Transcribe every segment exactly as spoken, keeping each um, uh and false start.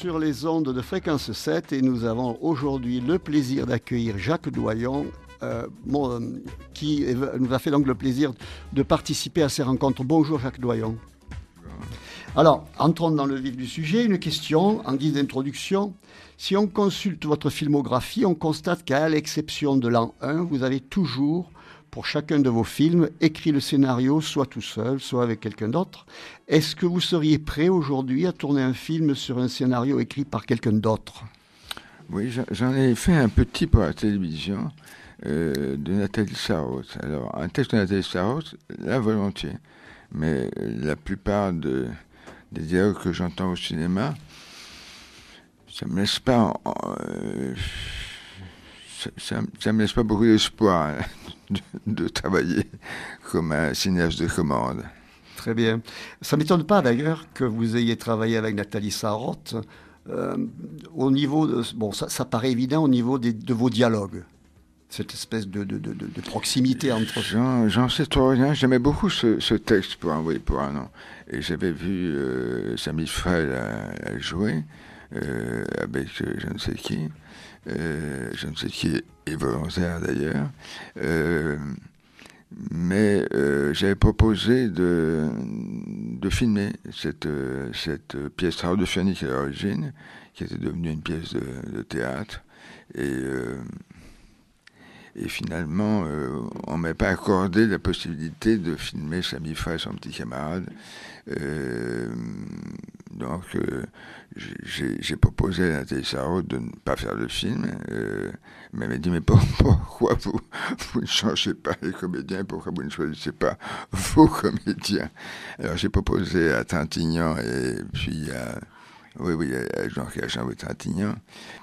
sur les ondes de Fréquence sept et nous avons aujourd'hui le plaisir d'accueillir Jacques Doyon, euh, mon, qui nous a fait donc le plaisir de participer à ces rencontres. Bonjour Jacques Doyon. Alors, entrons dans le vif du sujet. Une question en guise d'introduction. Si on consulte votre filmographie, on constate qu'à l'exception de l'an un, vous avez toujours, pour chacun de vos films, écrit le scénario, soit tout seul, soit avec quelqu'un d'autre. Est-ce que vous seriez prêt aujourd'hui à tourner un film sur un scénario écrit par quelqu'un d'autre ? Oui, j'en ai fait un petit pour la télévision euh, de Nathalie Sarraute. Alors, un texte de Nathalie Sarraute, là, volontiers. Mais la plupart de, des dialogues que j'entends au cinéma, ça me laisse pas... Euh, ça, ça me laisse pas beaucoup d'espoir hein, de, de travailler comme un cinéaste de commande. Très bien. Ça ne m'étonne pas d'ailleurs que vous ayez travaillé avec Nathalie Sarraute. Euh, au niveau de, bon, ça, ça paraît évident au niveau des, de vos dialogues. Cette espèce de, de, de, de proximité entre... J'en, j'en sais trop rien. J'aimais beaucoup ce, ce texte pour envoyer pour un an. Et j'avais vu euh, Samy Frey la, la jouer euh, avec euh, je ne sais qui. Euh, je ne sais qui est volontaire d'ailleurs. Euh, mais euh, j'avais proposé de, de filmer cette, cette pièce radiophonique à l'origine, qui était devenue une pièce de, de théâtre. Et... Euh, Et finalement, euh, on ne m'a pas accordé la possibilité de filmer Samy Frey, son petit camarade. Euh, donc, euh, j'ai, j'ai proposé à Nathalie Sarraute de ne pas faire le film. Euh, mais elle m'a dit, mais pourquoi vous, vous ne changez pas les comédiens? Pourquoi vous ne choisissez pas vos comédiens? Alors, j'ai proposé à Trintignant et puis à... Oui, oui, à Jean-Pierre Trintignant.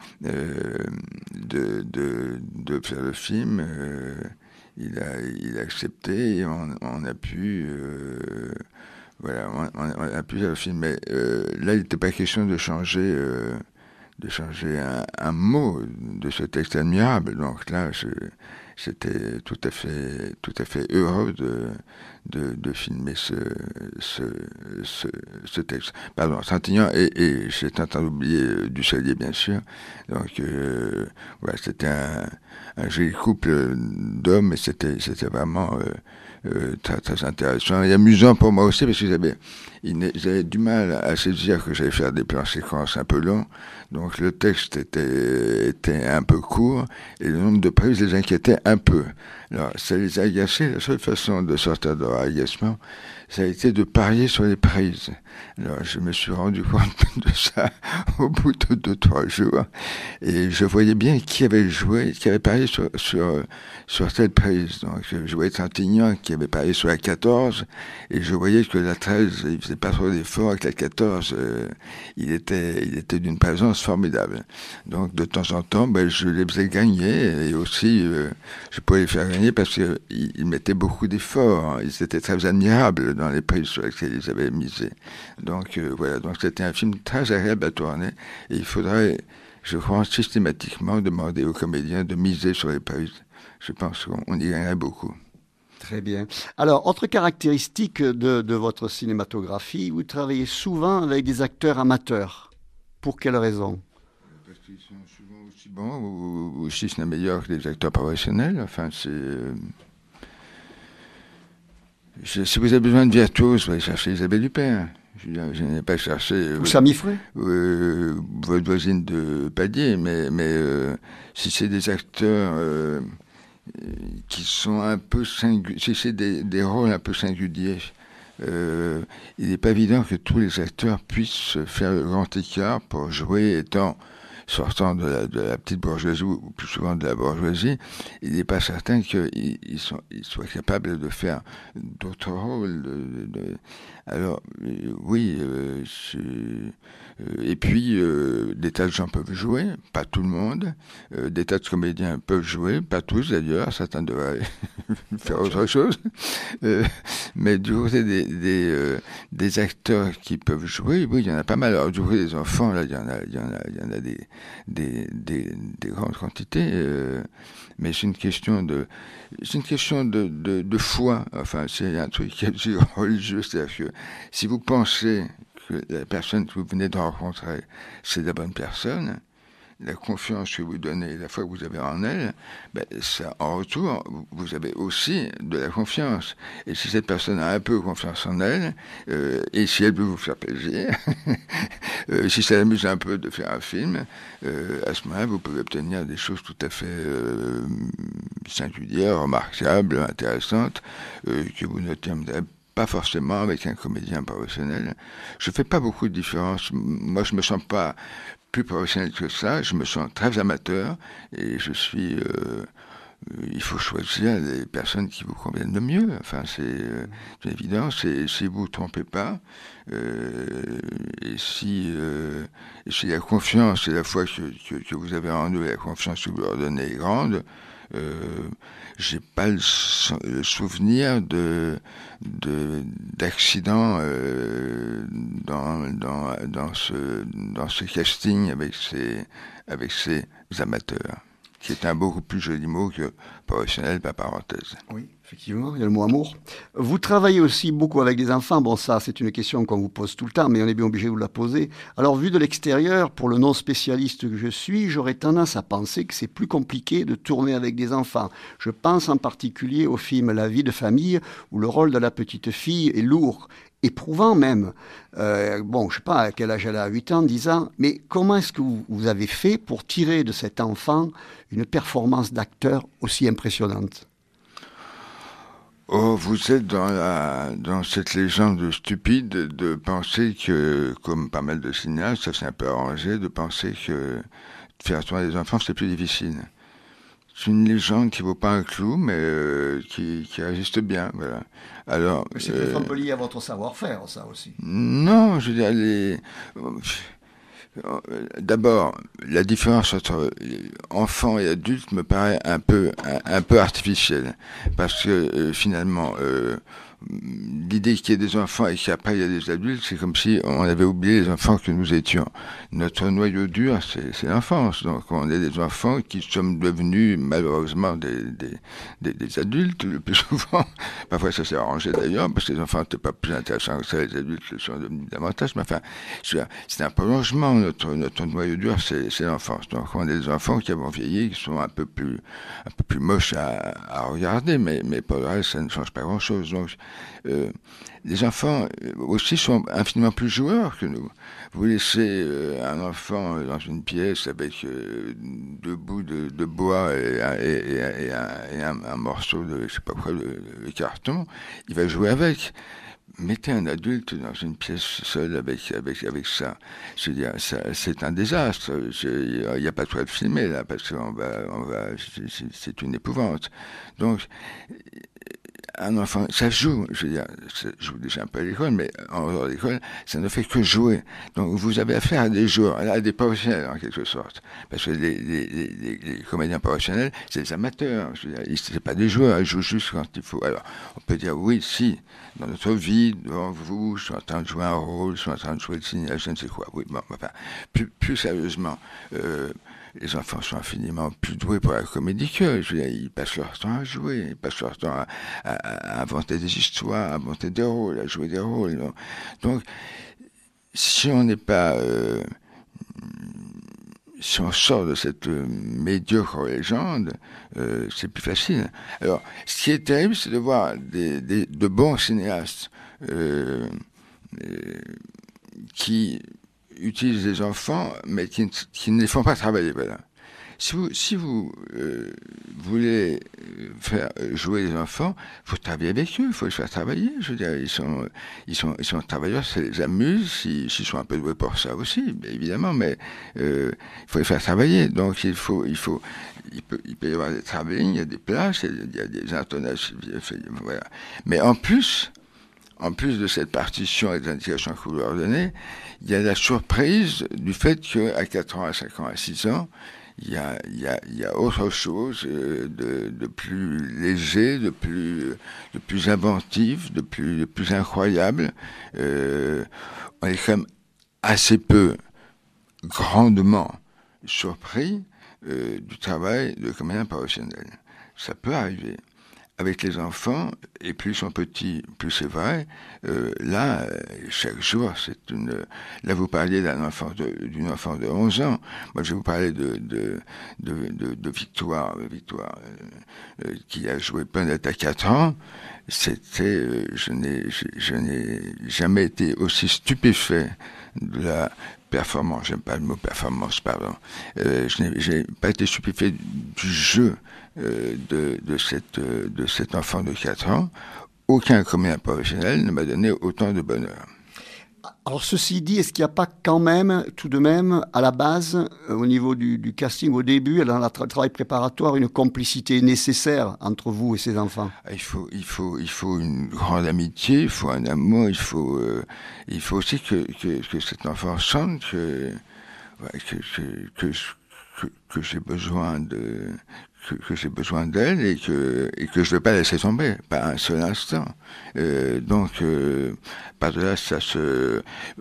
Euh, de, de, de faire le film, euh, il, a, il a accepté et on, on a pu euh, voilà, on, on a pu faire le film. Mais euh, là, il n'était pas question de changer euh, de changer un, un mot de ce texte admirable. Donc là, je, j'étais tout à fait tout à fait heureux de de, de filmer ce, ce, ce, ce texte. Pardon, Trintignant et, et j'étais en train d'oublier Dussalier, bien sûr. Donc, euh, voilà, c'était un, un joli couple d'hommes et c'était, c'était vraiment euh, euh, très, très intéressant et amusant pour moi aussi parce qu'ils avaient, ils avaient du mal à se dire que j'allais faire des plans séquences un peu longs. Donc, le texte était, était un peu court et le nombre de prises les inquiétait un peu. Alors, ça les a agacés. La seule façon de sortir de leur agacement, ça a été de parier sur les prises. Alors, je me suis rendu compte de ça au bout de deux, trois jours. Et je voyais bien qui avait joué, qui avait parié sur, sur, sur telle prise. Donc, je voyais Trintignant qui avait parié sur la quatorze. Et je voyais que la treize, il faisait pas trop d'efforts. Avec la quatorze, euh, il était, il était d'une présence formidable. Donc, de temps en temps, ben, je les faisais gagner. Et aussi, euh, je pouvais les faire gagner parce qu'ils ils mettaient beaucoup d'efforts. Ils étaient très admirables dans les prises sur lesquelles ils avaient misé. Donc euh, voilà, donc c'était un film très agréable à tourner et il faudrait, je crois, systématiquement demander aux comédiens de miser sur les prises. Je pense qu'on y gagnerait beaucoup. Très bien. Alors, autre caractéristique de, de votre cinématographie, vous travaillez souvent avec des acteurs amateurs. Pour quelle raison ? Parce qu'ils sont souvent aussi bons ou, ou si ce n'est meilleur que les acteurs professionnels. Enfin, c'est... Euh... Je, si vous avez besoin de virtuose, vous allez chercher Isabelle Huppert. Je, je n'ai pas cherché... Euh, Ou Samy Frey euh, votre voisine de palier, mais, mais euh, si c'est des acteurs euh, qui sont un peu singuliers, si c'est des, des rôles un peu singuliers, euh, il n'est pas évident que tous les acteurs puissent faire le grand écart pour jouer étant... sortant de la, de la petite bourgeoisie ou plus souvent de la bourgeoisie, il n'est pas certain qu'ils ils sont, ils soient capables de faire d'autres rôles. De, de, alors, euh, oui, euh, euh, et puis euh, des tas de gens peuvent jouer, pas tout le monde. Euh, des tas de comédiens peuvent jouer, pas tous d'ailleurs, certains devraient faire autre chose. Euh, mais du côté des, des, euh, des acteurs qui peuvent jouer, oui, il y en a pas mal. Alors, du côté des enfants, là, il y en a, il y en a, il y en a des Des, des, des grandes quantités, euh, mais c'est une question de, c'est une question de, de, de foi. Enfin, c'est un truc qui est religieux, c'est-à-dire que si vous pensez que la personne que vous venez de rencontrer, c'est la bonne personne, la confiance que vous donnez, la foi que vous avez en elle, ben, ça, en retour, vous avez aussi de la confiance. Et si cette personne a un peu confiance en elle, euh, et si elle veut vous faire plaisir, euh, si ça l'amuse un peu de faire un film, euh, à ce moment-là, vous pouvez obtenir des choses tout à fait euh, singulières, remarquables, intéressantes, euh, que vous n'obtiendrez pas forcément avec un comédien professionnel. Je ne fais pas beaucoup de différence. Moi, je ne me sens pas plus professionnel que ça, je me sens très amateur et je suis... Euh, il faut choisir les personnes qui vous conviennent le mieux. Enfin, c'est euh, évident, c'est, si vous ne vous trompez pas, euh, et, si, euh, et si la confiance et la foi que, que, que vous avez en eux et la confiance que vous leur donnez est grande, euh, j'ai pas le, le souvenir de, de d'accidents euh, dans, dans, dans, ce, dans ce casting avec ces, avec ces amateurs, qui est un beaucoup plus joli mot que professionnel, par parenthèse. Oui, effectivement, il y a le mot amour. Vous travaillez aussi beaucoup avec des enfants. Bon, ça, c'est une question qu'on vous pose tout le temps, mais on est bien obligé de vous la poser. Alors, vu de l'extérieur, pour le non-spécialiste que je suis, j'aurais tendance à penser que c'est plus compliqué de tourner avec des enfants. Je pense en particulier au film La vie de famille, où le rôle de la petite fille est lourd, éprouvant même. Euh, bon, je ne sais pas à quel âge elle a, huit ans, dix ans, mais comment est-ce que vous, vous avez fait pour tirer de cet enfant une performance d'acteur aussi impressionnante ? Oh, vous êtes dans, la, dans cette légende stupide de penser que, comme pas mal de cinéastes, ça s'est un peu arrangé, de penser que faire tourner des enfants, c'est plus difficile. C'est une légende qui vaut pas un clou, mais euh, qui, qui résiste bien. Voilà. Alors, mais c'est euh, peut-être lié à votre savoir-faire, ça aussi. Non, je veux dire, les... D'abord, la différence entre enfant et adulte me paraît un peu, un, un peu artificielle, parce que euh, finalement, euh, l'idée qu'il y ait des enfants et qu'après il y a des adultes, c'est comme si on avait oublié les enfants que nous étions. Notre noyau dur, c'est, c'est l'enfance. Donc on est des enfants qui sommes devenus malheureusement des, des, des, des adultes le plus souvent. Parfois ça s'est arrangé d'ailleurs, parce que les enfants n'étaient pas plus intéressants que ça, les adultes le sont devenus davantage. Mais enfin, c'est un prolongement. Notre, notre noyau dur, c'est, c'est l'enfance. Donc on est des enfants qui avons vieilli, qui sont un peu plus, un peu plus moches à, à regarder, mais, mais pour le reste, ça ne change pas grand-chose. Donc Euh, les enfants euh, aussi sont infiniment plus joueurs que nous. Vous laissez euh, un enfant dans une pièce avec euh, deux bouts de, de bois et, et, et, et, un, et un, un morceau de, je sais pas quoi, de, de carton, il va jouer avec. Mettez un adulte dans une pièce seule avec, avec, avec ça. Je veux dire, ça, c'est un désastre. Il n'y a pas de quoi le filmer là, parce qu'on va, on va, c'est, c'est une épouvante. Donc, un enfant, ça joue, je veux dire, ça joue déjà un peu à l'école, mais en dehors de l'école, ça ne fait que jouer. Donc vous avez affaire à des joueurs, à des professionnels en quelque sorte. Parce que les, les, les, les comédiens professionnels, c'est des amateurs, je veux dire, c'est pas des joueurs, ils jouent juste quand il faut. Alors, on peut dire, oui, si, dans notre vie, devant vous, je suis en train de jouer un rôle, je suis en train de jouer le cinéaste, je ne sais quoi. Oui, bon, enfin, plus, plus sérieusement, euh, les enfants sont infiniment plus doués pour la comédie qu'eux. Je veux dire, ils passent leur temps à jouer, ils passent leur temps à, à, à inventer des histoires, à inventer des rôles, à jouer des rôles. Donc, donc si on n'est pas... Euh, si on sort de cette euh, médiocre légende, euh, c'est plus facile. Alors, ce qui est terrible, c'est de voir des, des, de bons cinéastes euh, euh, qui utilisent des enfants, mais qui, qui ne les font pas travailler. Voilà. Si vous, si vous euh, voulez faire jouer les enfants, il faut travailler avec eux, il faut les faire travailler. Je veux dire, ils sont, ils sont, ils sont travailleurs, ça les amuse, s'ils, s'ils sont un peu doués pour ça aussi, évidemment, mais euh, il faut les faire travailler. Donc il faut, il faut, il peut, il peut y avoir des travelling, il y a des places, il y a des intonations, voilà. Mais en plus, en plus de cette partition et des indications que vous leur donnez, il y a la surprise du fait qu'à quatre ans, à cinq ans, à six ans, il y a, il y a, il y a autre chose de, de plus léger, de plus, de plus inventif, de plus, de plus incroyable. Euh, on est quand même assez peu, grandement surpris euh, du travail de comédien professionnel. Ça peut arriver. avec les enfants, et plus ils sont petits, plus c'est vrai, euh, là, euh, chaque jour, c'est une... Là, vous parliez d'un enfant de, d'une enfant de onze ans. Moi, je vais vous parler de, de, de, de, de Victoire, Victoire euh, euh, qui a joué Penette à quatre ans. C'était... Euh, je n'ai, je, je n'ai jamais été aussi stupéfait de la performance, j'aime pas le mot performance, pardon. Euh, je n'ai j'ai pas été stupéfait du jeu euh, de, de, cette, euh, de cet enfant de quatre ans. Aucun comédien professionnel ne m'a donné autant de bonheur. Alors ceci dit, est-ce qu'il n'y a pas quand même, tout de même, à la base, euh, au niveau du, du casting, au début, dans le tra- travail préparatoire, une complicité nécessaire entre vous et ces enfants? Il faut, il faut, il faut une grande amitié, il faut un amour, il faut, euh, il faut aussi que, que, que cet enfant sente que, ouais, que, que, que, que, que j'ai besoin de, que, que j'ai besoin d'elle et que, et que je ne veux pas laisser tomber, pas un seul instant. Euh, donc, euh, par-delà, ça se,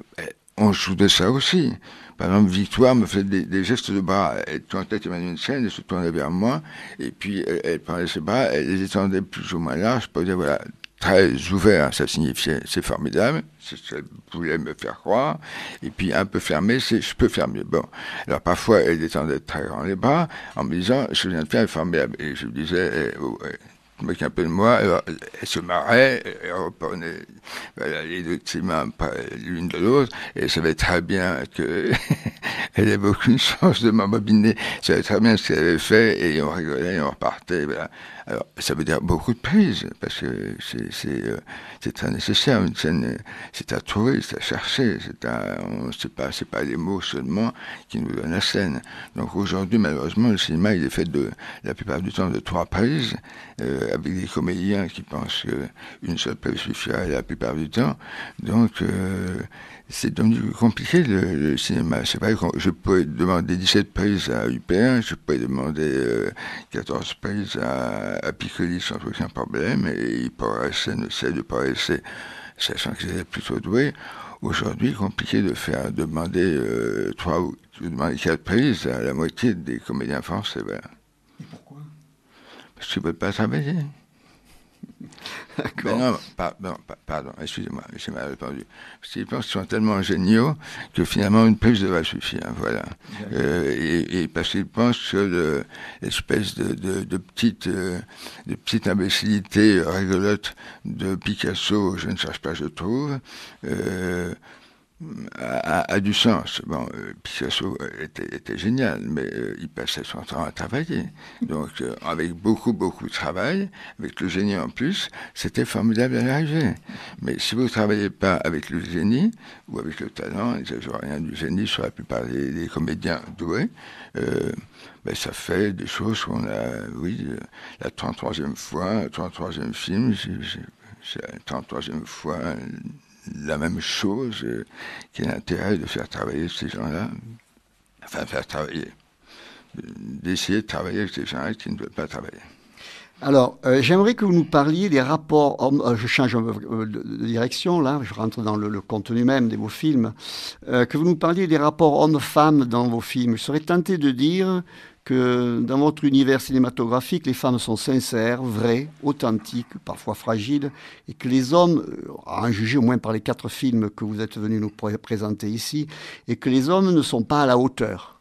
on joue de ça aussi. Par exemple, Victoire me fait des, des gestes de bras. Elle tentait de mener une scène, elle se tournait vers moi, et puis elle, elle prenait ses bras, elle les étendait plus ou moins larges pour dire, voilà, très ouvert, ça signifiait, c'est formidable, c'est ce qu'elle voulait me faire croire, et puis un peu fermé, c'est, je peux faire mieux. Bon. Alors parfois, elle étendait très grand les bras, en me disant, ce que je viens de faire est formidable. Et je lui disais, eh, oh, eh, moque un peu de moi, alors, elle se marrait, elle reprenait voilà, les deux de ses mains l'une de l'autre, et elle savait très bien que elle n'avait aucune chance de m'embobiner, elle savait très bien ce qu'elle avait fait, et on rigolait, et on repartait, voilà. Alors, ça veut dire beaucoup de prise, parce que c'est, c'est, euh, c'est très nécessaire, une scène, c'est à trouver, c'est à chercher, c'est à, on sait pas, c'est pas les mots seulement qui nous donnent la scène. Donc aujourd'hui, malheureusement, le cinéma, il est fait de, la plupart du temps, de trois prises, euh, avec des comédiens qui pensent qu'une seule prise suffirait la plupart du temps. Donc, euh, c'est devenu compliqué le, le cinéma. C'est vrai que je pouvais demander dix-sept prises à U P un, je pouvais demander euh, quatorze prises à, à Piccoli sans aucun problème, et ils paraissaient, ne cessaient de paraisser, sachant qu'ils étaient plutôt doués. Aujourd'hui, compliqué de faire demander euh, trois ou demander quatre prises à la moitié des comédiens français. Voilà. Et pourquoi? Parce qu'ils ne veulent pas travailler. D'accord. Ben non, pardon, pardon, excusez-moi, j'ai mal répondu. Parce qu'ils pensent qu'ils sont tellement géniaux que finalement une prise devrait suffire, voilà. Euh, et, et parce qu'ils pensent que le, l'espèce de, de, de petite, euh, de petite imbécilité rigolote de Picasso, je ne cherche pas, je trouve, euh, A, a, a du sens. Bon, euh, Picasso était, était génial, mais euh, il passait son temps à travailler. Donc, euh, avec beaucoup, beaucoup de travail, avec le génie en plus, c'était formidable à l'arrivée. Mais si vous ne travaillez pas avec le génie, ou avec le talent, et je vois rien du génie sur la plupart des, des comédiens doués, euh, ben, ça fait des choses qu'on a, oui, euh, la trente-troisième fois, le trente-troisième film, c'est la trente-troisième fois, la même chose, euh, quel intérêt de faire travailler ces gens-là, enfin faire travailler, d'essayer de travailler avec ces gens-là qui ne veulent pas travailler. Alors, euh, j'aimerais que vous nous parliez des rapports, hommes, euh, je change euh, de, de direction là, je rentre dans le, le contenu même de vos films, euh, que vous nous parliez des rapports hommes-femmes dans vos films. Je serais tenté de dire que dans votre univers cinématographique, les femmes sont sincères, vraies, authentiques, parfois fragiles, et que les hommes, à en juger au moins par les quatre films que vous êtes venus nous pr- présenter ici, et que les hommes ne sont pas à la hauteur.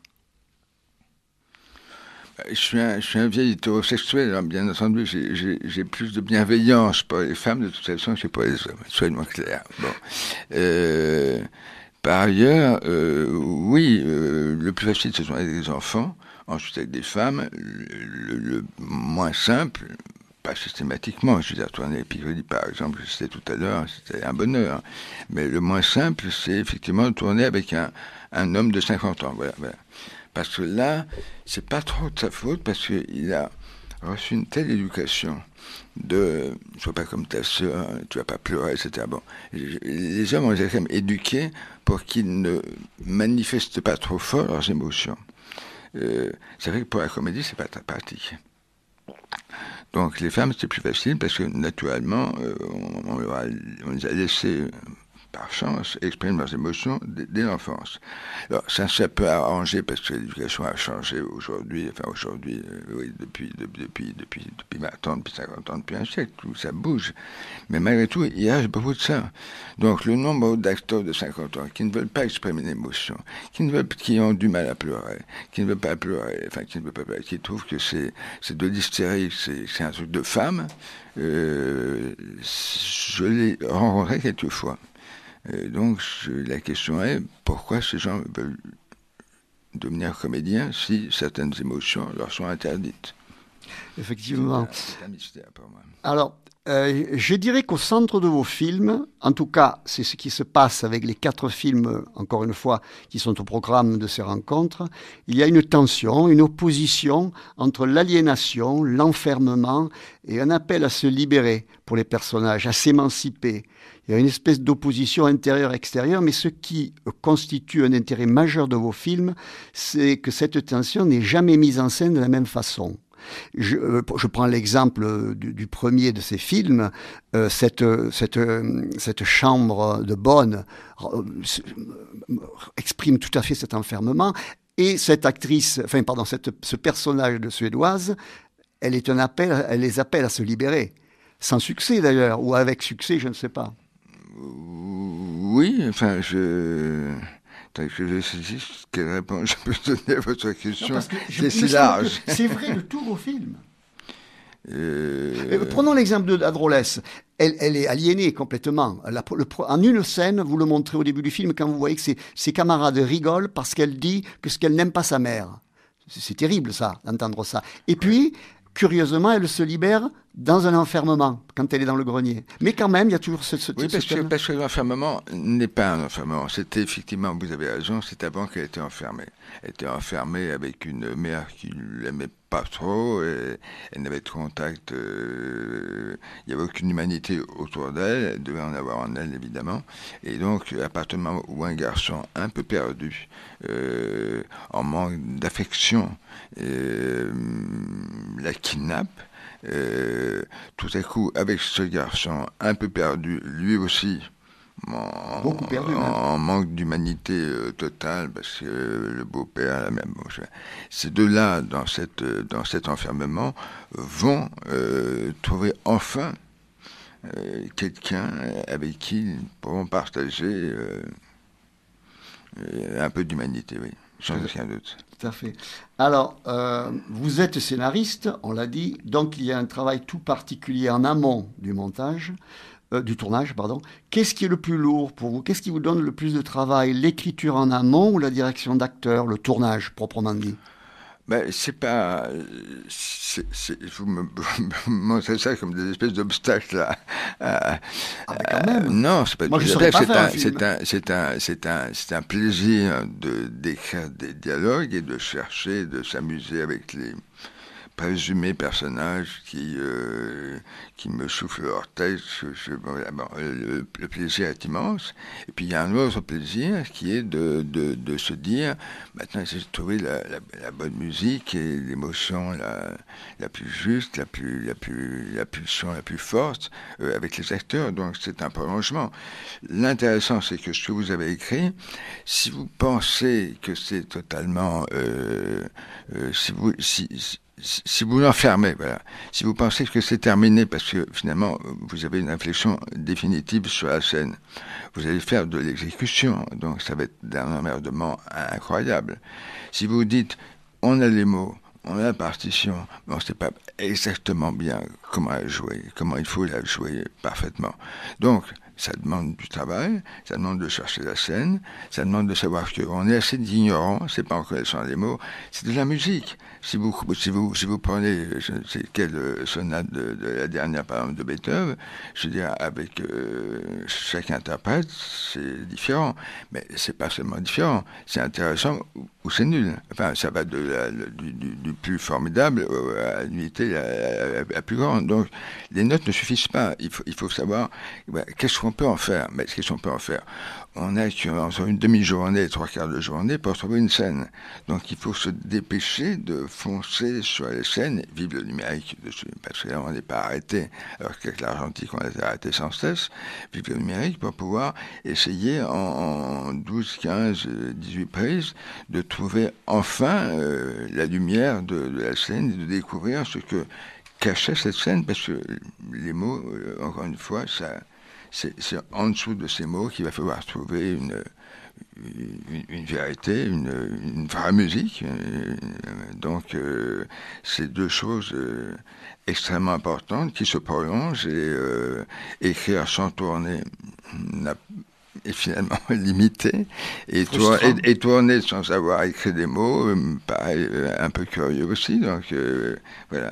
Je suis un, je suis un vieil hétérosexuel, hein, bien entendu, j'ai, j'ai, j'ai plus de bienveillance pour les femmes de toute façon que pour les hommes, soyons clairs. Bon. Euh, par ailleurs, euh, oui, euh, le plus facile, ce sont avec des enfants. Ensuite, avec des femmes, le, le, le moins simple, pas systématiquement, je veux dire, tourner Piccoli, par exemple, je citais tout à l'heure, c'était un bonheur. Mais le moins simple, c'est effectivement de tourner avec un, un homme de cinquante ans. Voilà, voilà. Parce que là, c'est pas trop de sa faute, parce qu'il a reçu une telle éducation de « sois pas comme ta sœur, tu vas pas pleurer », et cetera. Bon, les hommes ont été quand même éduqués pour qu'ils ne manifestent pas trop fort leurs émotions. Euh, c'est vrai que pour la comédie, c'est pas très pratique. Donc les femmes, c'était plus facile parce que naturellement, euh, on, on, on les a laissées par chance, expriment leurs émotions dès, dès l'enfance. Alors, ça, ça peut arranger parce que l'éducation a changé aujourd'hui, enfin aujourd'hui, euh, oui, depuis, depuis, depuis, depuis, depuis vingt ans, depuis cinquante ans, depuis un siècle, tout ça bouge. Mais malgré tout, il y a beaucoup de ça. Donc, le nombre d'acteurs de cinquante ans qui ne veulent pas exprimer une émotion, qui, ne veulent, qui ont du mal à pleurer, qui ne veulent pas pleurer, enfin, qui ne veulent pas pleurer, qui trouvent que c'est, c'est de l'hystérie, c'est, c'est un truc de femme, euh, je l'ai rencontré quelques fois. Euh, donc, je, la question est, pourquoi ces gens veulent devenir comédiens si certaines émotions leur sont interdites? Effectivement. C'est un, c'est un mystère pour moi. Alors, euh, je dirais qu'au centre de vos films, en tout cas, c'est ce qui se passe avec les quatre films, encore une fois, qui sont au programme de ces rencontres, il y a une tension, une opposition entre l'aliénation, l'enfermement et un appel à se libérer pour les personnages, à s'émanciper. Il y a une espèce d'opposition intérieure-extérieure, mais ce qui constitue un intérêt majeur de vos films, c'est que cette tension n'est jamais mise en scène de la même façon. Je, euh, je prends l'exemple du, du premier de ces films, euh, cette, cette, cette chambre de bonne euh, exprime tout à fait cet enfermement, et cette actrice, enfin pardon, cette, ce personnage de Suédoise, elle est un appel, elle les appelle à se libérer, sans succès d'ailleurs, ou avec succès, je ne sais pas. Oui, enfin, je... que je saisisse quelle réponse je peux donner à votre question. C'est si large. C'est vrai de tous vos films. Euh... Prenons l'exemple de Adrolès. Elle, elle est aliénée complètement. La, le, en une scène, vous le montrez au début du film, quand vous voyez que ses, ses camarades rigolent parce qu'elle dit que ce qu'elle n'aime pas sa mère. C'est, c'est terrible ça, d'entendre ça. Et puis, curieusement, elle se libère dans un enfermement, quand elle est dans le grenier. Mais quand même, il y a toujours ce... ce oui, parce, ce que, parce que l'enfermement n'est pas un enfermement. C'était effectivement, vous avez raison, c'est avant qu'elle était enfermée. Elle était enfermée avec une mère qui ne l'aimait pas trop, et elle n'avait de contact, euh, il n'y avait aucune humanité autour d'elle, elle devait en avoir en elle, évidemment. Et donc, à partir du moment où un garçon un peu perdu, euh, en manque d'affection, euh, la kidnappe, Euh, tout à coup, avec ce garçon un peu perdu, lui aussi, en, Beaucoup perdu, en manque d'humanité euh, totale, parce que euh, le beau-père, la même, bon, je, ces deux-là, dans, cette, dans cet enfermement, vont euh, trouver enfin euh, quelqu'un avec qui ils pourront partager euh, euh, un peu d'humanité, oui, sans aucun doute. Tout à fait. Alors, euh, vous êtes scénariste, on l'a dit, donc il y a un travail tout particulier en amont du montage, euh, du tournage, pardon. Qu'est-ce qui est le plus lourd pour vous? Qu'est-ce qui vous donne le plus de travail? L'écriture en amont ou la direction d'acteur, le tournage proprement dit? Ben, c'est pas. C'est, c'est, vous me montrez ça comme des espèces d'obstacles là. Ah, mais quand même. Euh, non, c'est pas Moi, des je obstacles. pas C'est, c'est, un, c'est, un, c'est, un, c'est un plaisir de, d'écrire des dialogues et de chercher, de s'amuser avec les présumés personnages qui, euh, qui me soufflent leur tête. Je, je, bon, le, le plaisir est immense. Et puis il y a un autre plaisir qui est de, de, de se dire, maintenant j'ai trouvé la, la, la bonne musique et l'émotion la, la plus juste, la plus, la plus, la pulsion la plus forte euh, avec les acteurs. Donc c'est un prolongement. L'intéressant, c'est que ce que vous avez écrit, si vous pensez que c'est totalement, euh, euh, si vous, si, si Si vous l'enfermez, voilà. Si vous pensez que c'est terminé parce que finalement vous avez une réflexion définitive sur la scène, vous allez faire de l'exécution, donc ça va être d'un emmerdement incroyable. Si vous dites on a les mots, on a la partition, mais on ne sait pas exactement bien comment la jouer, comment il faut la jouer parfaitement. Donc ça demande du travail, ça demande de chercher la scène, ça demande de savoir qu'on est assez ignorant, c'est pas en connaissant les mots, c'est de la musique. Si vous, si vous, si vous prenez, je ne sais quelle sonate de, de la dernière, par exemple, de Beethoven, je veux dire, avec euh, chaque interprète, c'est différent. Mais c'est pas seulement différent, c'est intéressant ou c'est nul. Enfin, ça va de la, du, du, du plus formidable à la nullité la, la, la plus grande. Donc, les notes ne suffisent pas. Il faut, il faut savoir bah, qu'est-ce qu'on peut en faire. Mais qu'est-ce qu'on peut en faire? On a sur une demi-journée, trois quarts de journée pour trouver une scène. Donc, il faut se dépêcher de foncer sur les scènes. Vive le numérique dessus, parce que là, on n'est pas arrêté. Alors qu'avec l'argentique, on a été arrêté sans cesse. Vive le numérique pour pouvoir essayer en, en douze, quinze, dix-huit prises de trouver enfin euh, la lumière de, de la scène et de découvrir ce que cachait cette scène, parce que les mots, euh, encore une fois, ça, c'est, c'est en dessous de ces mots qu'il va falloir trouver une, une, une vérité, une, une vraie musique. Euh, donc, euh, c'est deux choses euh, extrêmement importantes qui se prolongent, et euh, écrire sans tourner n'a est finalement limité, et, tour, et, et tourner sans avoir écrit des mots euh, me paraît euh, un peu curieux aussi. Donc euh, voilà,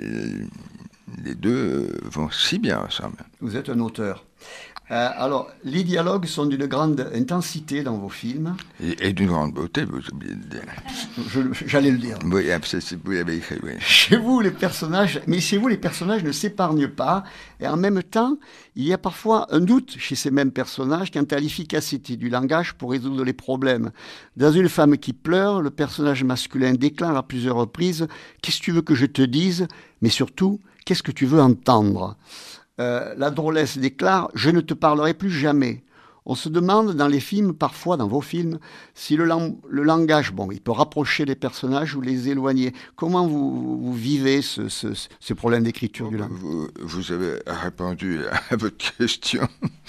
les deux vont si bien ensemble. Vous êtes un auteur. Euh, alors, les dialogues sont d'une grande intensité dans vos films. Et, et d'une grande beauté, vous oubliez de dire. Je, j'allais le dire. Oui, vous l'avez écrit, oui. Chez vous, les personnages, mais chez vous, les personnages ne s'épargnent pas. Et en même temps, il y a parfois un doute chez ces mêmes personnages quant à l'efficacité du langage pour résoudre les problèmes. Dans Une femme qui pleure, le personnage masculin déclare à plusieurs reprises « Qu'est-ce que tu veux que je te dise ?» Mais surtout, « Qu'est-ce que tu veux entendre ?» Euh, la drôlesse déclare « Je ne te parlerai plus jamais ». On se demande dans les films, parfois dans vos films, si le, lang- le langage, bon, il peut rapprocher les personnages ou les éloigner. Comment vous, vous vivez ce, ce, ce problème d'écriture du langage ? vous, vous avez répondu à votre question.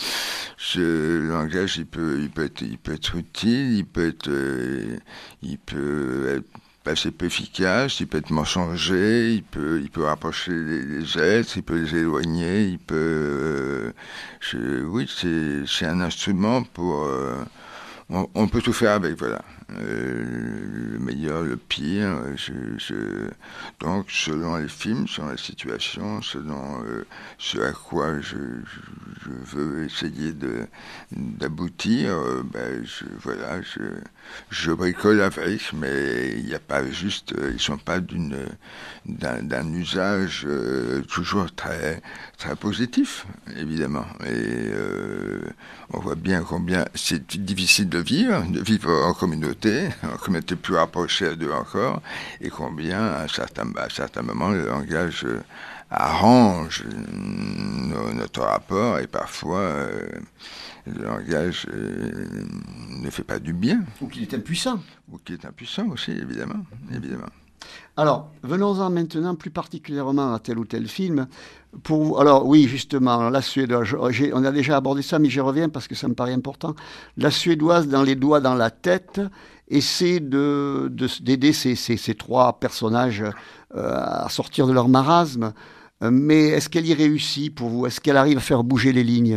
Ce langage, il peut, il peut, être, il peut être utile, il peut être, euh, il peut être assez peu efficace, il peut être mensonger, il peut, il peut rapprocher les, les êtres, il peut les éloigner, il peut... Euh, je, oui, c'est, c'est un instrument pour... Euh, on, on peut tout faire avec, voilà. Euh, le meilleur, le pire. Je, je... Donc, selon les films, selon la situation, selon euh, ce à quoi je, je, je veux essayer de, d'aboutir, euh, ben, je, voilà, je, je bricole avec, mais il n'y a pas juste, ils ne sont pas d'une, d'un, d'un usage euh, toujours très, très positif, évidemment. Et euh, on voit bien combien c'est difficile de vivre, de vivre en communauté, en communauté plus rapprochée à deux encore, et combien, à un certain, à un certain moment, le langage euh, arrange nos, notre rapport, et parfois euh, le langage euh, ne fait pas du bien. Ou qu'il est impuissant. Ou qu'il est impuissant aussi, évidemment, évidemment. Alors, venons-en maintenant plus particulièrement à tel ou tel film. Pour, alors oui, justement, la Suédoise, j'ai, on a déjà abordé ça, mais j'y reviens parce que ça me paraît important. La Suédoise dans les doigts dans la tête essaie de, de, d'aider ces, ces, ces trois personnages euh, à sortir de leur marasme. Mais est-ce qu'elle y réussit pour vous ? Est-ce qu'elle arrive à faire bouger les lignes ?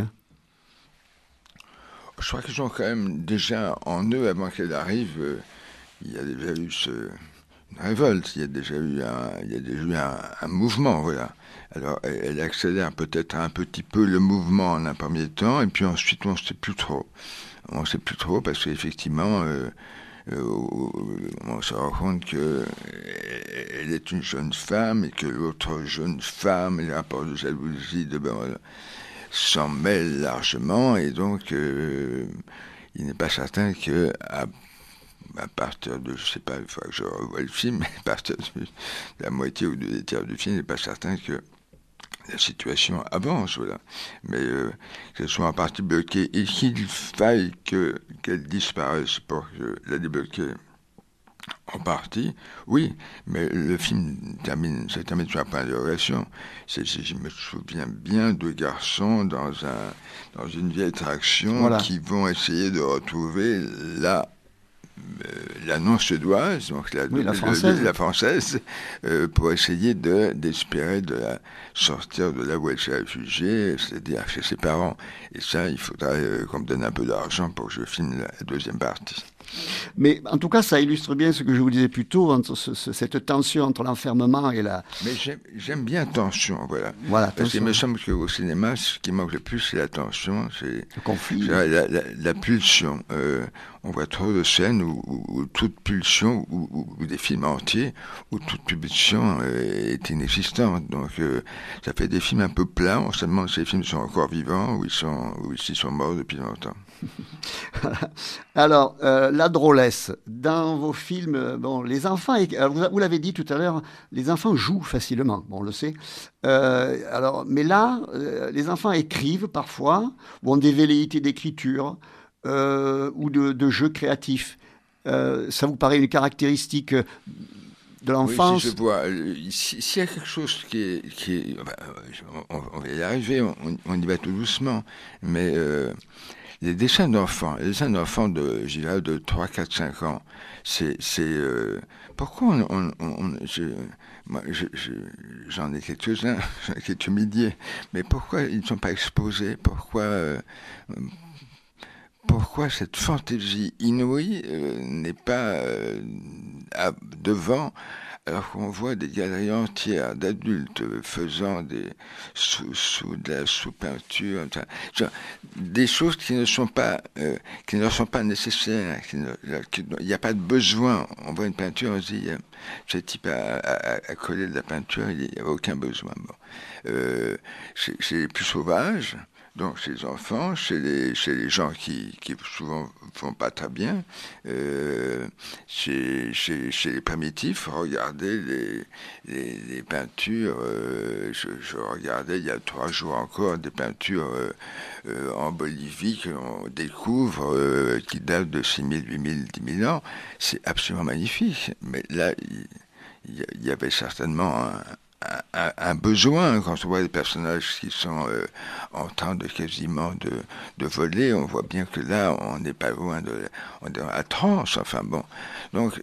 Je crois qu'ils ont quand même déjà en eux, avant qu'elle arrive, euh, il y a déjà eu ce... une révolte, il y a déjà eu un, il y a déjà eu un, un mouvement, voilà. Alors, elle, elle accélère peut-être un petit peu le mouvement en un premier temps, et puis ensuite, on ne sait plus trop. On ne sait plus trop, parce qu'effectivement, euh, euh, on se rend compte qu'elle est une jeune femme, et que l'autre jeune femme, les rapports de jalousie, de, ben, voilà, s'en mêlent largement, et donc, euh, il n'est pas certain que... À, à partir de, je sais pas, il faudra que je revoie le film, mais à partir de la moitié ou des tiers du film, il n'est pas certain que la situation avance, voilà. Mais euh, qu'elle soit en partie bloquée et qu'il faille que, qu'elle disparaisse pour que la débloquer en partie, oui, mais le film termine, ça termine sur un point d'interrogation. C'est, je me souviens bien de garçons dans, un, dans une vieille traction voilà. qui vont essayer de retrouver la Euh, l'annonce suédoise, donc la, oui, la de, française, de, la française euh, pour essayer de, d'espérer de la sortir de là où elle s'est réfugiée, c'est-à-dire chez ses parents. Et ça, il faudrait euh, qu'on me donne un peu d'argent pour que je filme la deuxième partie. Mais en tout cas, ça illustre bien ce que je vous disais plus tôt, entre ce, ce, cette tension entre l'enfermement et la... Mais j'aime, j'aime bien tension, voilà. Voilà, parce qu'il me semble qu'au cinéma, ce qui manque le plus, c'est la tension, c'est le conflit, c'est la, la, la pulsion. Euh, on voit trop de scènes où, où, où toute pulsion, ou, où, où des films entiers, où toute pulsion euh, est inexistante. Donc euh, ça fait des films un peu plats, on se demande si les films sont encore vivants ou ils sont, ou ils sont morts depuis longtemps. Alors, euh, la drôlesse. Dans vos films, bon, les enfants, vous, vous l'avez dit tout à l'heure, les enfants jouent facilement, bon, on le sait. Euh, alors, mais là, euh, les enfants écrivent parfois, ou ont des velléités d'écriture, euh, ou de, de jeux créatifs. Euh, ça vous paraît une caractéristique de l'enfance? Oui, si je vois, s'il y a quelque chose qui est... Qui est on, on va y arriver, on, on y va tout doucement, mais... Euh, les dessins d'enfants, les dessins d'enfants de, je dirais, de trois, quatre, cinq ans, c'est, c'est, euh, pourquoi on, on, on je, moi, je, je, j'en ai quelques-uns, j'en ai quelques milliers, mais pourquoi ils ne sont pas exposés? Pourquoi, euh, pourquoi cette fantaisie inouïe euh, n'est pas euh, à, devant, alors qu'on voit des galeries entières d'adultes faisant des sous, sous de la sous-peinture, genre, des choses qui ne sont pas, euh, qui ne sont pas nécessaires. Il n'y a pas de besoin. On voit une peinture, on se dit, ce type a, a, a collé de la peinture, il n'y avait aucun besoin. Bon. Euh, c'est, c'est les plus sauvages. Donc chez les enfants, chez les, chez les gens qui, qui souvent font pas très bien, euh, chez, chez, chez les primitifs, regardez les, les, les peintures, euh, je, je regardais il y a trois jours encore des peintures euh, euh, en Bolivie qu'on découvre, euh, qui datent de six mille, huit mille, dix mille ans, c'est absolument magnifique. Mais là, il, il y avait certainement un, Un, un besoin, quand on voit des personnages qui sont euh, en train de quasiment de, de voler, on voit bien que là, on n'est pas loin de... On est à tranche, enfin bon. Donc,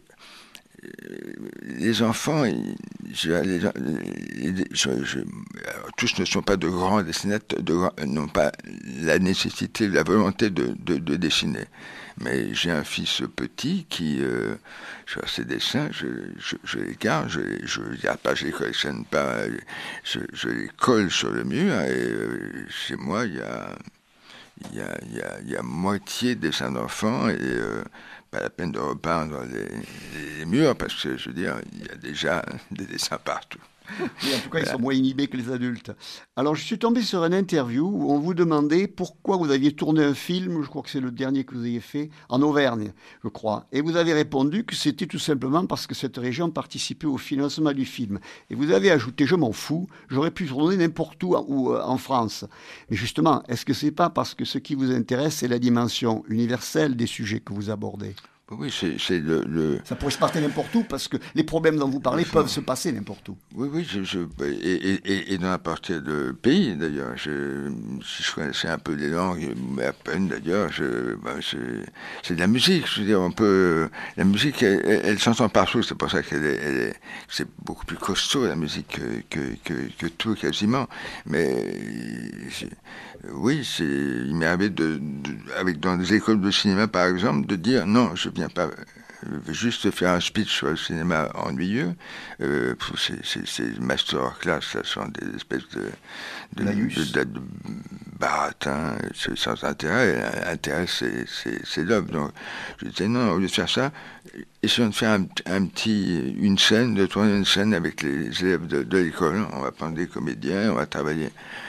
euh, les enfants, ils, je, les, les, je, je, tous ne sont pas de grands dessinateurs, de, n'ont pas la nécessité, la volonté de, de, de dessiner. Mais j'ai un fils petit qui, euh, je vois ses dessins, je, je, je les garde, je ne les garde pas, je les collectionne pas, je, je les colle sur le mur, et euh, chez moi, il y a, y, a, y, a, y a moitié de dessins d'enfants, et euh, pas la peine de repeindre les, les murs, parce que, je veux dire, il y a déjà des dessins partout. Oui, en tout cas, ils sont moins inhibés que les adultes. Alors, je suis tombé sur une interview où on vous demandait pourquoi vous aviez tourné un film, je crois que c'est le dernier que vous ayez fait, en Auvergne, je crois. Et vous avez répondu que c'était tout simplement parce que cette région participait au financement du film. Et vous avez ajouté, je m'en fous, j'aurais pu tourner n'importe où, où en France. Mais justement, est-ce que c'est pas parce que ce qui vous intéresse, c'est la dimension universelle des sujets que vous abordez ? Oui, c'est, c'est le, le... Ça pourrait se passer n'importe où, parce que les problèmes dont vous parlez peuvent se passer n'importe où. Oui, oui, je, je, et, et, et dans n'importe quel pays, d'ailleurs. Je, si je connaissais un peu les langues, mais à peine, d'ailleurs, je, ben, c'est, c'est de la musique. Je veux dire, on peut... La musique, elle, elle, elle s'entend partout, c'est pour ça qu'elle est, elle est... C'est beaucoup plus costaud, la musique, que, que, que, que tout, quasiment. Mais... Oui, c'est, il m'est arrivé de, de, avec dans des écoles de cinéma, par exemple, de dire non, je viens pas juste faire un speech sur le cinéma ennuyeux. Euh, c'est, c'est, c'est masterclass, ça sont des espèces de, de, de, de, de baratins, c'est sans intérêt. L'intérêt, c'est, c'est, c'est l'œuvre. Donc, je disais non, au lieu de faire ça, essayons de faire un, un petit, une scène, de tourner une scène avec les élèves de, de l'école. On va prendre des comédiens, on va travailler.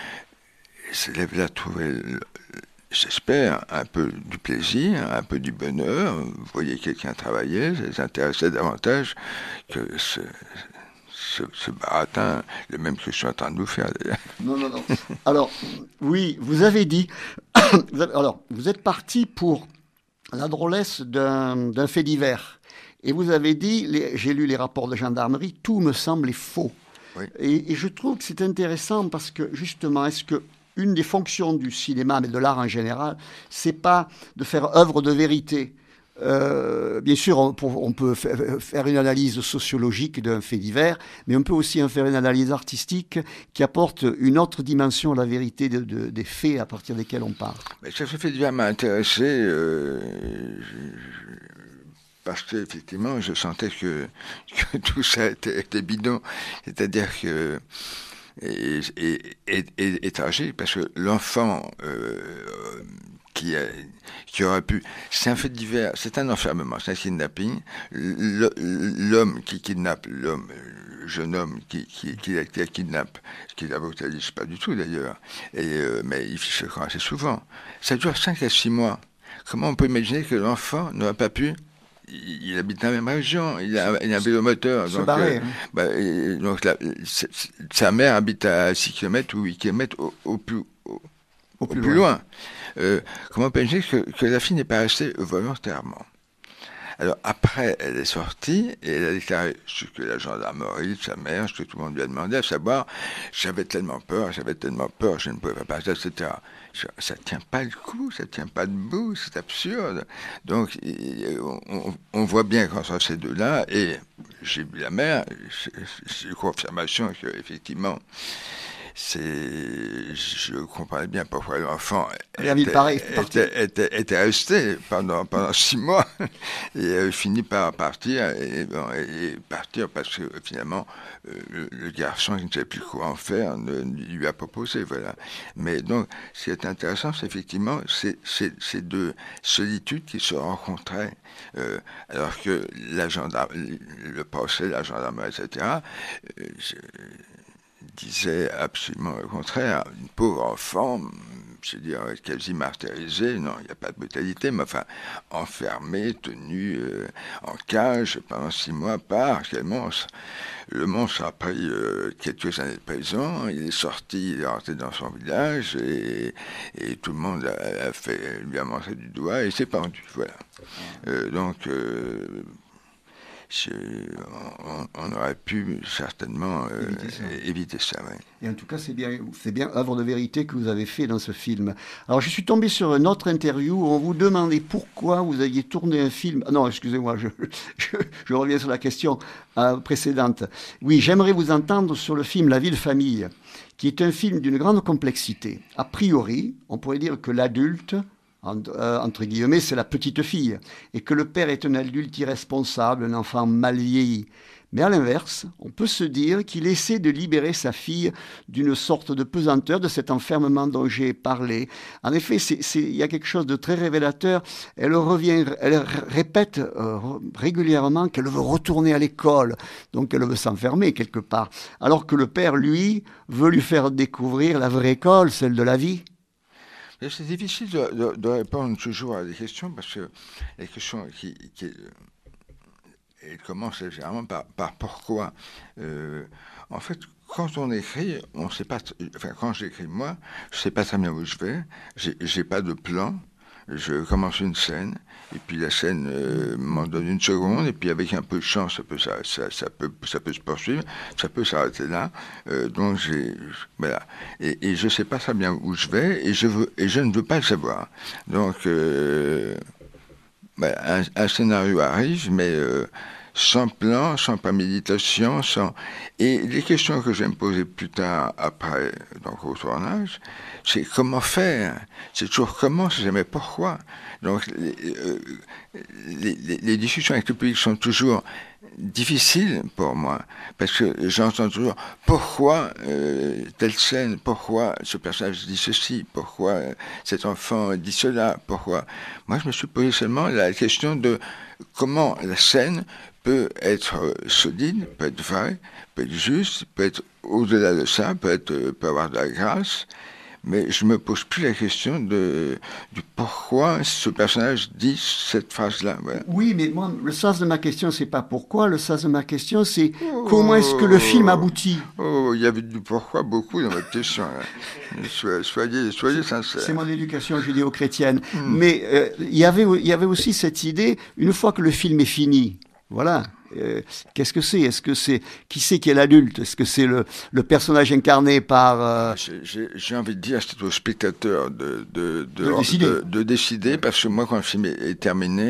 Ces élèves-là trouvaient, j'espère, un peu du plaisir, un peu du bonheur. Vous voyez quelqu'un travailler, ça les intéressait davantage que ce, ce, ce baratin, le même que je suis en train de vous faire d'ailleurs. Non, non, non. Alors, oui, vous avez dit, vous avez, alors, vous êtes parti pour la drôlesse d'un, d'un fait divers. Et vous avez dit, les, j'ai lu les rapports de gendarmerie, tout me semblait faux. Oui. Et, et je trouve que c'est intéressant parce que, justement, est-ce que une des fonctions du cinéma, mais de l'art en général, c'est pas de faire œuvre de vérité. Euh, bien sûr, on, on peut faire une analyse sociologique d'un fait divers, mais on peut aussi en faire une analyse artistique qui apporte une autre dimension à la vérité de, de, des faits à partir desquels on parle. Mais ça, ce fait divers m'a intéressé. Euh, je, je... parce qu'effectivement, je sentais que, que tout ça était, était bidon. C'est-à-dire que est, est, est, est, est tragique, parce que l'enfant euh, qui, a, qui aurait pu... C'est un fait divers, c'est un enfermement, c'est un kidnapping. L'homme qui kidnappe, l'homme, le jeune homme qui, qui, qui, qui la kidnappe, ce qui la brutalise pas du tout d'ailleurs, et, euh, mais il se rend assez souvent. Ça dure cinq à six mois. Comment on peut imaginer que l'enfant n'aurait pas pu... Il, il habite dans la même région, il a, il a un vélomoteur. Se donc, barrer, euh, hein. bah, et, donc la, c- c- sa mère habite à six kilomètres ou huit kilomètres au, au plus, au, Au au plus plus loin. loin. Euh, comment on peut imaginer que, que la fille n'est pas restée volontairement? Alors après, elle est sortie et elle a déclaré ce que la gendarmerie, sa mère, ce que tout le monde lui a demandé, à savoir, j'avais tellement peur, j'avais tellement peur, je ne pouvais pas partir, et cetera. Je- Ça tient pas le coup, ça tient pas debout, c'est absurde. Donc il- on, on voit bien quand ça ces deux-là, et j'ai vu la mère, c'est c'est une confirmation qu'effectivement, c'est, je comprenais bien pourquoi l'enfant Elle a envie de était, pareil, partir. était, était, était resté pendant, pendant six mois et euh, finit par partir et, bon, et partir parce que finalement euh, le, le garçon qui ne savait plus quoi en faire ne, lui a proposé, voilà. Mais donc ce qui est intéressant, c'est effectivement ces, ces, ces deux solitudes qui se rencontraient euh, alors que la gendarme, le procès, la gendarmerie, et cetera euh, je, disait absolument le contraire. Une pauvre enfant, je veux dire, quasi martyrisée, non, il n'y a pas de brutalité, mais enfin, enfermée, tenue euh, en cage pendant six mois par quel monstre. Le monstre a pris euh, quelques années de prison, il est sorti, il est rentré dans son village, et, et tout le monde a, a fait, lui a montré du doigt, et il s'est pendu, voilà. Euh, donc... Euh, Je, on, on aurait pu certainement euh, Éviter ça. éviter ça. Ouais. Et en tout cas, c'est bien, c'est bien œuvre de vérité que vous avez fait dans ce film. Alors, je suis tombé sur une autre interview où on vous demandait pourquoi vous aviez tourné un film. Ah non, excusez-moi, je, je, je reviens sur la question euh, précédente. Oui, j'aimerais vous entendre sur le film La vie de famille, qui est un film d'une grande complexité. A priori, on pourrait dire que l'adulte, entre guillemets, c'est la petite fille, et que le père est un adulte irresponsable, un enfant mal vieilli. Mais à l'inverse, on peut se dire qu'il essaie de libérer sa fille d'une sorte de pesanteur, de cet enfermement dont j'ai parlé. En effet, c'est, c'est, il y a quelque chose de très révélateur. Elle revient, elle répète euh, régulièrement qu'elle veut retourner à l'école, donc elle veut s'enfermer quelque part, alors que le père, lui, veut lui faire découvrir la vraie école, celle de la vie. C'est difficile de, de, de répondre toujours à des questions parce que les questions qui, qui elles commencent généralement par, par pourquoi. Euh, en fait, quand on écrit, on sait pas. Enfin, quand j'écris moi, je sais pas très bien où je vais. J'ai, j'ai pas de plan. Je commence une scène et puis la scène euh, m'en donne une seconde et puis avec un peu de chance, ça peut ça, ça, ça peut ça peut se poursuivre, ça peut s'arrêter là. Euh, donc j'ai voilà et, et je sais pas très bien où je vais et je veux et je ne veux pas le savoir. Donc euh, voilà, un, un scénario arrive, mais euh, sans plan, sans préméditation, sans... Et les questions que je vais me poser plus tard, après, donc au tournage, c'est comment faire. C'est toujours comment, c'est jamais pourquoi. Donc les, euh, les, les, les discussions avec le public sont toujours difficiles pour moi, parce que j'entends toujours pourquoi euh, telle scène, pourquoi ce personnage dit ceci, pourquoi cet enfant dit cela, pourquoi... Moi, je me suis posé seulement la question de comment la scène peut être solide, peut être vraie, peut être juste, peut être au-delà de ça, peut, être, peut avoir de la grâce, mais je ne me pose plus la question de, du pourquoi ce personnage dit cette phrase-là. Voilà. Oui, mais moi, le sens de ma question, c'est pas pourquoi, le sens de ma question, c'est oh, comment est-ce que le film aboutit. Oh, il y avait du pourquoi beaucoup dans votre question. Soyez, soyez, soyez sincères. C'est mon éducation judéo-chrétienne. Mm. Mais euh, il y avait, il y avait aussi cette idée, une fois que le film est fini, voilà. Euh, qu'est-ce que c'est? Est-ce que c'est qui c'est qui est l'adulte? Est-ce que c'est le, le personnage incarné par euh... j'ai, j'ai envie de dire c'est au spectateur de de, de, de, décider. de, de décider parce que moi quand le film est, est terminé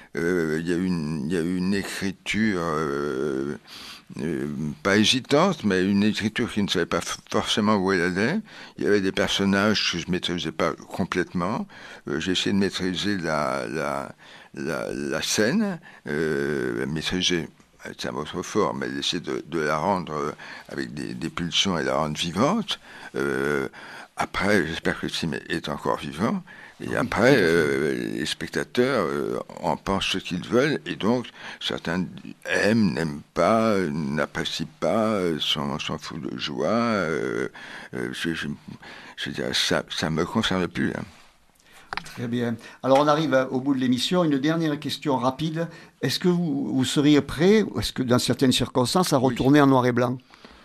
euh, il y a une, il y a une écriture euh, euh, pas hésitante, mais une écriture qui ne savait pas f- forcément où elle allait. Il y avait des personnages que je maîtrisais pas complètement. Euh, j'ai essayé de maîtriser la, la, la, la scène, euh, maîtriser. C'est un mot trop fort, mais d'essayer de, de la rendre euh, avec des, des pulsions et la rendre vivante. Euh, après, j'espère que le film est encore vivant. Et après, euh, les spectateurs euh, en pensent ce qu'ils veulent, et donc certains aiment, n'aiment pas, n'apprécient pas, euh, s'en, s'en foutent de joie. Euh, euh, je, je, je veux dire, ça, ça me concerne plus. Hein. Très bien. Alors on arrive au bout de l'émission. Une dernière question rapide. Est-ce que vous, vous seriez prêt, ou est-ce que dans certaines circonstances, à retourner oui. en noir et blanc?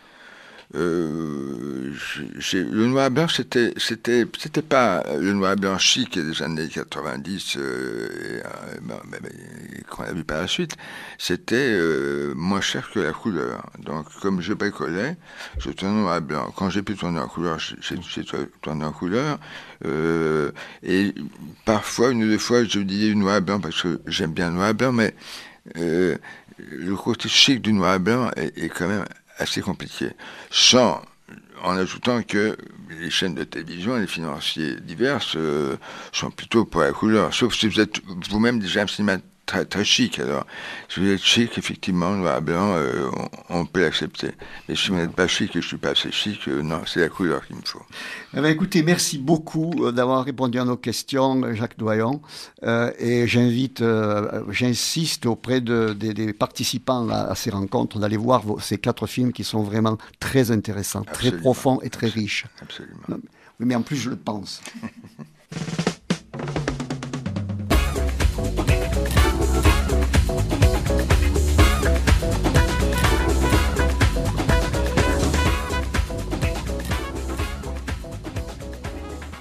Euh, j'ai, le noir et blanc, c'était, c'était, c'était pas le noir et blanc chic des années quatre-vingt-dix euh, et, euh, ben, ben, ben, qu'on a vu par la suite. C'était euh, moins cher que la couleur. Donc, comme je bricolais, je tournais en noir et blanc. Quand j'ai pu tourner en couleur, j'ai, j'ai tourné en couleur. Euh, et parfois, une ou deux fois, je disais noir et blanc parce que j'aime bien le noir et blanc, mais euh, le côté chic du noir et blanc est, est quand même assez compliqué, sans, en ajoutant que les chaînes de télévision et les financiers divers euh, sont plutôt pour la couleur, sauf si vous êtes vous-même déjà un cinéma très, très chic. Alors, si vous êtes chic, effectivement, noir et blanc, euh, on, on peut l'accepter. Mais si vous n'êtes pas chic et je ne suis pas assez chic, euh, non, c'est la couleur qu'il me faut. Eh bien, écoutez, merci beaucoup d'avoir répondu à nos questions, Jacques Doyon. Euh, et j'invite, euh, j'insiste auprès de, de, des participants à, à ces rencontres d'aller voir vos, ces quatre films qui sont vraiment très intéressants, Absolument. très profonds et très riches. Absolument. Oui, mais en plus, je le pense.